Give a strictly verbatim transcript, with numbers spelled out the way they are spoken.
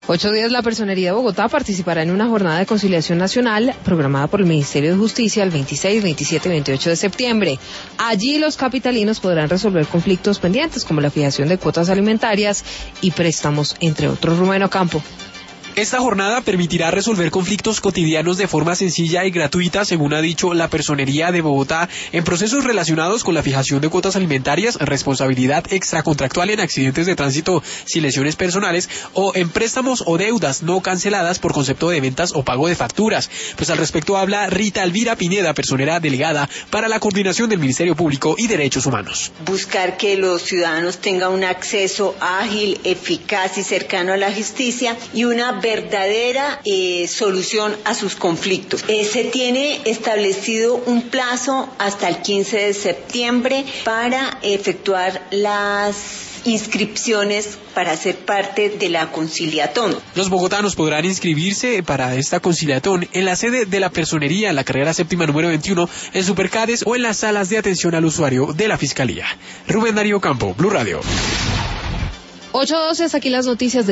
Ocho días la Personería de Bogotá participará en una jornada de conciliación nacional programada por el Ministerio de Justicia el veintiséis, veintisiete y veintiocho de septiembre. Allí los capitalinos podrán resolver conflictos pendientes como la fijación de cuotas alimentarias y préstamos, entre otros. Rubén Ocampo. Esta jornada permitirá resolver conflictos cotidianos de forma sencilla y gratuita, según ha dicho la Personería de Bogotá, en procesos relacionados con la fijación de cuotas alimentarias, responsabilidad extracontractual en accidentes de tránsito sin lesiones personales o en préstamos o deudas no canceladas por concepto de ventas o pago de facturas. Pues al respecto habla Rita Elvira Pineda, personera delegada para la coordinación del Ministerio Público y Derechos Humanos. Buscar que los ciudadanos tengan un acceso ágil, eficaz y cercano a la justicia y una verdadera eh, solución a sus conflictos. Eh, se tiene establecido un plazo hasta el quince de septiembre para efectuar las inscripciones para ser parte de la conciliatón. Los bogotanos podrán inscribirse para esta conciliatón en la sede de la Personería, en la carrera séptima número veintiuno, en Supercades o en las salas de atención al usuario de la Fiscalía. Rubén Darío Campo, Blue Radio. ocho doce, hasta aquí las noticias de